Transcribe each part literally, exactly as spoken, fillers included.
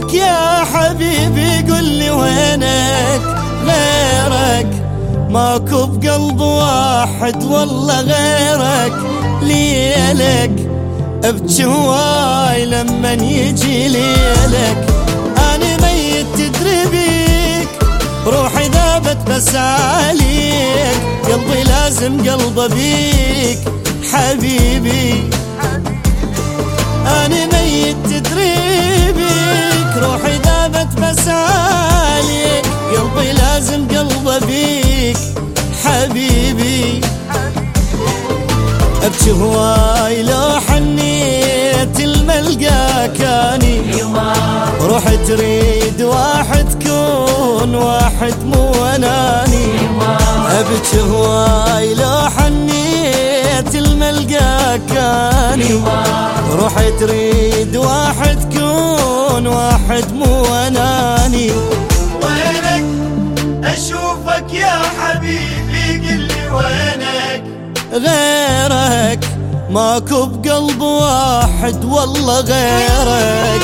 اشوفك يا حبيبي قل لي وينك غيرك، ماكو بقلب واحد والله غيرك. ليلك ابكي هواي لمن يجي ليلك، انا ميت تدري بيك روحي ذابت بس عليك، قلبي لازم قلبه بيك حبيبي. أنا ميت تدري بيك روحي ذابت بس عليك، قلبي لازم قلبه بيك حبيبي. أبكي هواي لو حنيت الملقاك اني، روحي تريد واحد كون واحد مو اناني. أبكي هواي لو حنيت الملقاك اني، روحي تريد واحد كون واحد مو اناني. وينك اشوفك يا حبيبي قل لي وينك غيرك، ماكو بقلب واحد والله غيرك.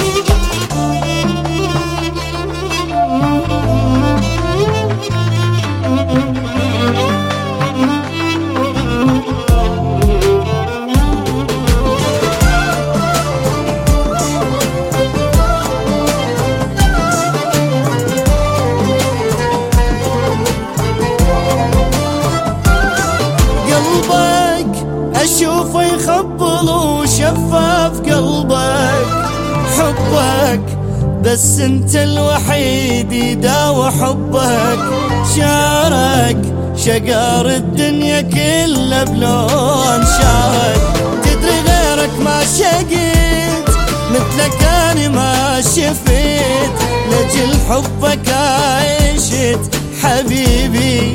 اشوفه يخبل وشفاف قلبك حبك، بس انت الوحيد يداوى حبك. شارك شقار الدنيا كلها بلون شارك، تدري غيرك ما شقيت مثلك انا ما شفيت، لجل حبك عيشت حبيبي.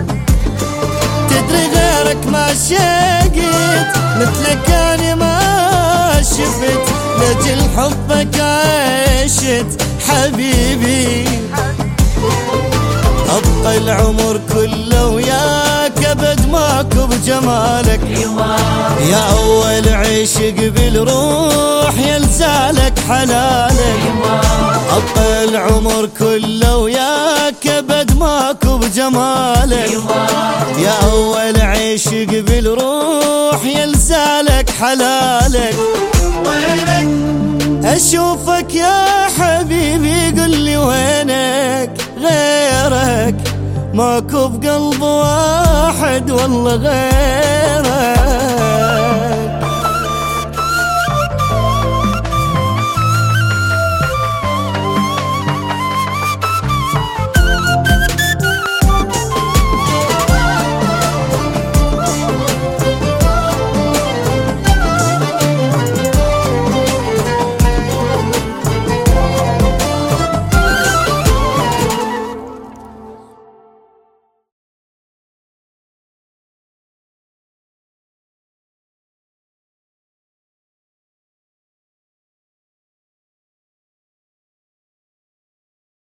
تدري غيرك ما شقيت مثلك انا ما شفت، لجل حبك عيشت حبيبي. ابقى العمر كله وياك ابد ماكو بجمالك، يا اول عشق بالروح يلزالك حلالك. ابقى العمر كله وياك ابد ماكو بجمالك، يا اول عشق بالروح يلزالك حلالك. وينك اشوفك يا حبيبي قل لي وينك غيرك، ماكو بقلب واحد والله غيرك.